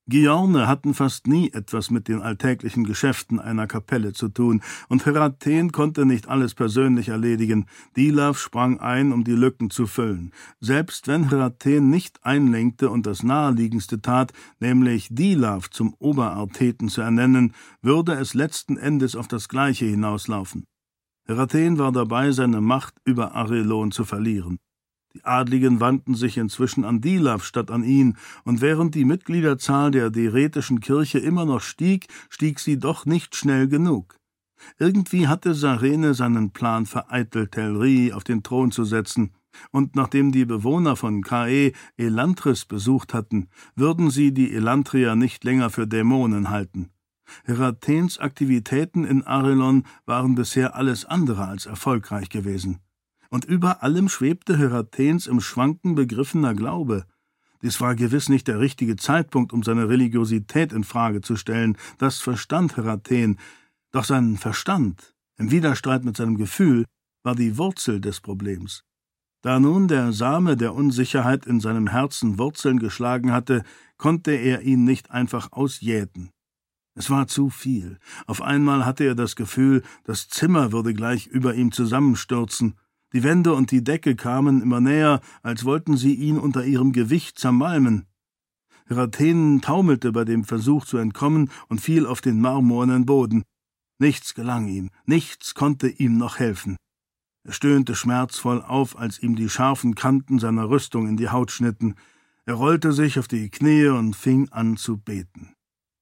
Giorne hatten fast nie etwas mit den alltäglichen Geschäften einer Kapelle zu tun, und Herathen konnte nicht alles persönlich erledigen. Dilaf sprang ein, um die Lücken zu füllen. Selbst wenn Herathen nicht einlenkte und das Naheliegendste tat, nämlich Dilaf zum Oberartheten zu ernennen, würde es letzten Endes auf das Gleiche hinauslaufen. Herathen war dabei, seine Macht über Arelon zu verlieren. Die Adligen wandten sich inzwischen an Dilaf statt an ihn, und während die Mitgliederzahl der deretischen Kirche immer noch stieg, stieg sie doch nicht schnell genug. Irgendwie hatte Sarene seinen Plan vereitelt, Telri auf den Thron zu setzen, und nachdem die Bewohner von Cae Elantris besucht hatten, würden sie die Elantrier nicht länger für Dämonen halten. Herathens Aktivitäten in Arelon waren bisher alles andere als erfolgreich gewesen. Und über allem schwebte Herathens im Schwanken begriffener Glaube. Dies war gewiss nicht der richtige Zeitpunkt, um seine Religiosität in Frage zu stellen, das verstand Herathen, doch sein Verstand, im Widerstreit mit seinem Gefühl, war die Wurzel des Problems. Da nun der Same der Unsicherheit in seinem Herzen Wurzeln geschlagen hatte, konnte er ihn nicht einfach ausjäten. Es war zu viel. Auf einmal hatte er das Gefühl, das Zimmer würde gleich über ihm zusammenstürzen. Die Wände und die Decke kamen immer näher, als wollten sie ihn unter ihrem Gewicht zermalmen. Herathen taumelte bei dem Versuch zu entkommen und fiel auf den marmornen Boden. Nichts gelang ihm, nichts konnte ihm noch helfen. Er stöhnte schmerzvoll auf, als ihm die scharfen Kanten seiner Rüstung in die Haut schnitten. Er rollte sich auf die Knie und fing an zu beten.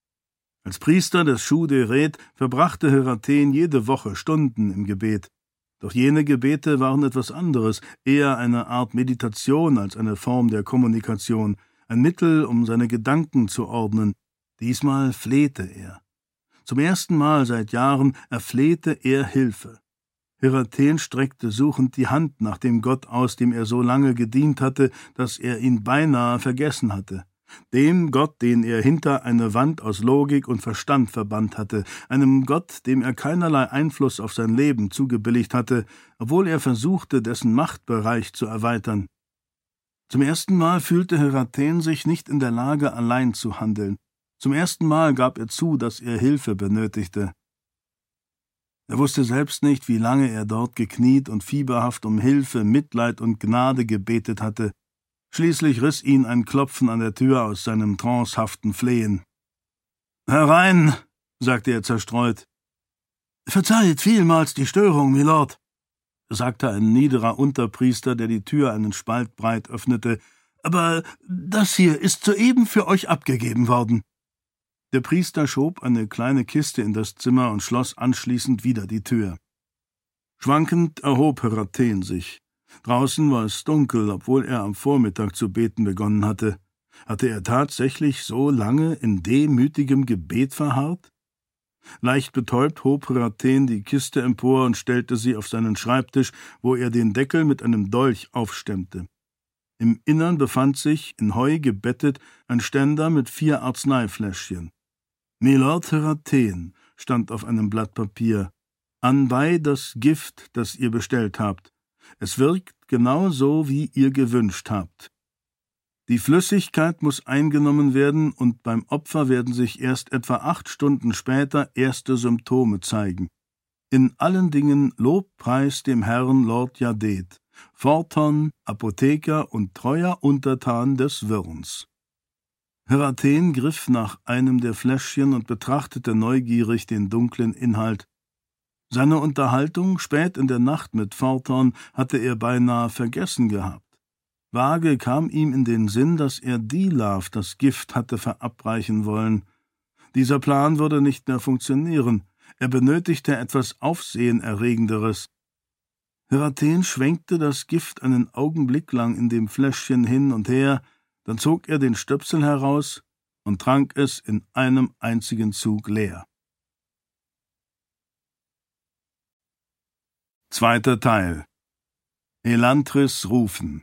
Als Priester des Shu Deret verbrachte Herathen jede Woche Stunden im Gebet. Doch jene Gebete waren etwas anderes, eher eine Art Meditation als eine Form der Kommunikation, ein Mittel, um seine Gedanken zu ordnen. Diesmal flehte er. Zum ersten Mal seit Jahren erflehte er Hilfe. Herathen streckte suchend die Hand nach dem Gott aus, dem er so lange gedient hatte, dass er ihn beinahe vergessen hatte. Dem Gott, den er hinter eine Wand aus Logik und Verstand verbannt hatte, einem Gott, dem er keinerlei Einfluss auf sein Leben zugebilligt hatte, obwohl er versuchte, dessen Machtbereich zu erweitern. Zum ersten Mal fühlte Herathen sich nicht in der Lage, allein zu handeln. Zum ersten Mal gab er zu, dass er Hilfe benötigte. Er wusste selbst nicht, wie lange er dort gekniet und fieberhaft um Hilfe, Mitleid und Gnade gebetet hatte. Schließlich riss ihn ein Klopfen an der Tür aus seinem trancehaften Flehen. »Herein«, sagte er zerstreut. »Verzeiht vielmals die Störung, Milord«, sagte ein niederer Unterpriester, der die Tür einen Spalt breit öffnete, »aber das hier ist soeben für euch abgegeben worden.« Der Priester schob eine kleine Kiste in das Zimmer und schloss anschließend wieder die Tür. Schwankend erhob Herathen sich. Draußen war es dunkel, obwohl er am Vormittag zu beten begonnen hatte. Hatte er tatsächlich so lange in demütigem Gebet verharrt? Leicht betäubt hob Herathen die Kiste empor und stellte sie auf seinen Schreibtisch, wo er den Deckel mit einem Dolch aufstemmte. Im Innern befand sich, in Heu gebettet, ein Ständer mit 4 Arzneifläschchen. »Milord Herathen«, stand auf einem Blatt Papier, »anbei das Gift, das ihr bestellt habt. Es wirkt genau so, wie ihr gewünscht habt. Die Flüssigkeit muss eingenommen werden, und beim Opfer werden sich erst etwa 8 Stunden später erste Symptome zeigen. In allen Dingen Lobpreis dem Herrn Lord Yadet, Forton, Apotheker und treuer Untertan des Wirrns.« Herathen griff nach einem der Fläschchen und betrachtete neugierig den dunklen Inhalt. Seine Unterhaltung spät in der Nacht mit Forton hatte er beinahe vergessen gehabt. Vage kam ihm in den Sinn, dass er Dilaf das Gift hatte verabreichen wollen. Dieser Plan würde nicht mehr funktionieren. Er benötigte etwas Aufsehenerregenderes. Herathen schwenkte das Gift einen Augenblick lang in dem Fläschchen hin und her, dann zog er den Stöpsel heraus und trank es in einem einzigen Zug leer. 2. Teil. Elantris rufen.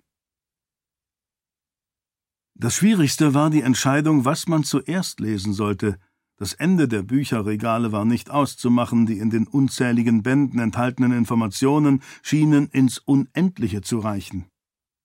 Das Schwierigste war die Entscheidung, was man zuerst lesen sollte. Das Ende der Bücherregale war nicht auszumachen, die in den unzähligen Bänden enthaltenen Informationen schienen ins Unendliche zu reichen.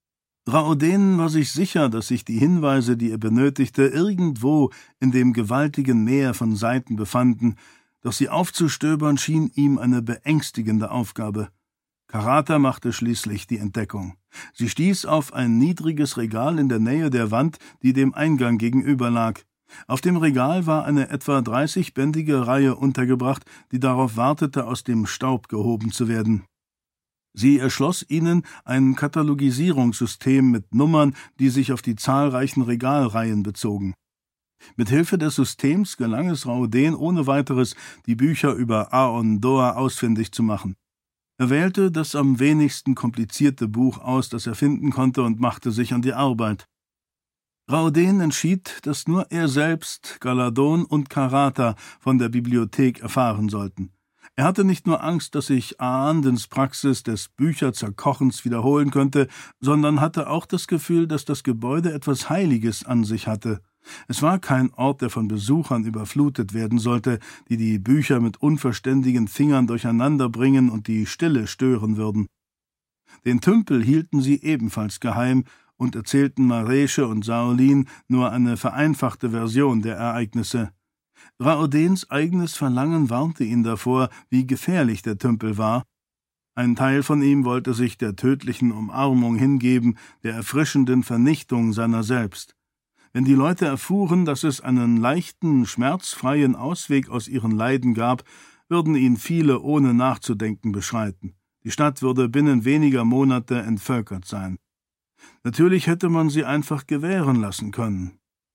Raoden war sich sicher, dass sich die Hinweise, die er benötigte, irgendwo in dem gewaltigen Meer von Seiten befanden, doch sie aufzustöbern schien ihm eine beängstigende Aufgabe. Karata machte schließlich die Entdeckung. Sie stieß auf ein niedriges Regal in der Nähe der Wand, die dem Eingang gegenüber lag. Auf dem Regal war eine etwa 30-bändige Reihe untergebracht, die darauf wartete, aus dem Staub gehoben zu werden. Sie erschloss ihnen ein Katalogisierungssystem mit Nummern, die sich auf die zahlreichen Regalreihen bezogen. Mit Hilfe des Systems gelang es Raoden ohne weiteres, die Bücher über Aon Doa ausfindig zu machen. Er wählte das am wenigsten komplizierte Buch aus, das er finden konnte, und machte sich an die Arbeit. Raoden entschied, dass nur er selbst, Galadon und Karata von der Bibliothek erfahren sollten. Er hatte nicht nur Angst, dass sich Aandens Praxis des Bücherzerkochens wiederholen könnte, sondern hatte auch das Gefühl, dass das Gebäude etwas Heiliges an sich hatte. Es war kein Ort, der von Besuchern überflutet werden sollte, die die Bücher mit unverständigen Fingern durcheinander bringen und die Stille stören würden. Den Tümpel hielten sie ebenfalls geheim und erzählten Mareesche und Saolin nur eine vereinfachte Version der Ereignisse. Raodens eigenes Verlangen warnte ihn davor, wie gefährlich der Tümpel war. Ein Teil von ihm wollte sich der tödlichen Umarmung hingeben, der erfrischenden Vernichtung seiner selbst. Wenn die Leute erfuhren, dass es einen leichten, schmerzfreien Ausweg aus ihren Leiden gab, würden ihn viele ohne nachzudenken beschreiten. Die Stadt würde binnen weniger Monate entvölkert sein. Natürlich hätte man sie einfach gewähren lassen können.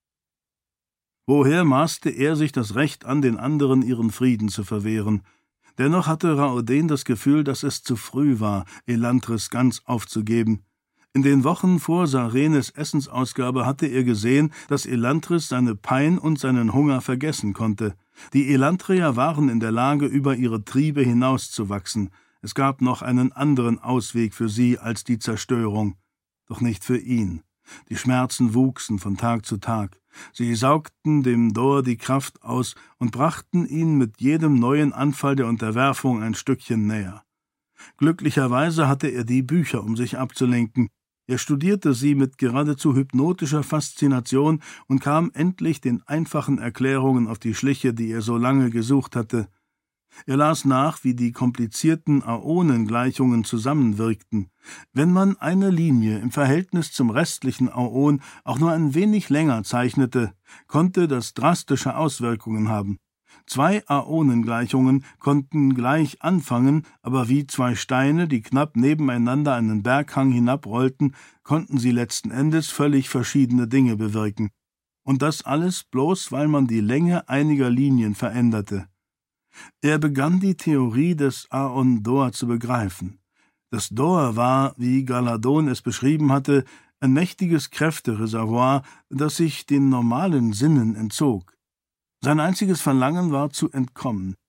Woher maßte er sich das Recht an, den anderen ihren Frieden zu verwehren? Dennoch hatte Raoden das Gefühl, dass es zu früh war, Elantris ganz aufzugeben. In den Wochen vor Sarenes Essensausgabe hatte er gesehen, dass Elantris seine Pein und seinen Hunger vergessen konnte. Die Elantrier waren in der Lage, über ihre Triebe hinauszuwachsen. Es gab noch einen anderen Ausweg für sie als die Zerstörung. Doch nicht für ihn. Die Schmerzen wuchsen von Tag zu Tag. Sie saugten dem Dor die Kraft aus und brachten ihn mit jedem neuen Anfall der Unterwerfung ein Stückchen näher. Glücklicherweise hatte er die Bücher, um sich abzulenken. Er studierte sie mit geradezu hypnotischer Faszination und kam endlich den einfachen Erklärungen auf die Schliche, die er so lange gesucht hatte. Er las nach, wie die komplizierten Aonengleichungen zusammenwirkten. Wenn man eine Linie im Verhältnis zum restlichen Aon auch nur ein wenig länger zeichnete, konnte das drastische Auswirkungen haben. 2 Aonengleichungen konnten gleich anfangen, aber wie 2 Steine, die knapp nebeneinander einen Berghang hinabrollten, konnten sie letzten Endes völlig verschiedene Dinge bewirken. Und das alles bloß, weil man die Länge einiger Linien veränderte. Er begann die Theorie des Aon Dor zu begreifen. Das Dor war, wie Galadon es beschrieben hatte, ein mächtiges Kräftereservoir, das sich den normalen Sinnen entzog. Sein einziges Verlangen war zu entkommen.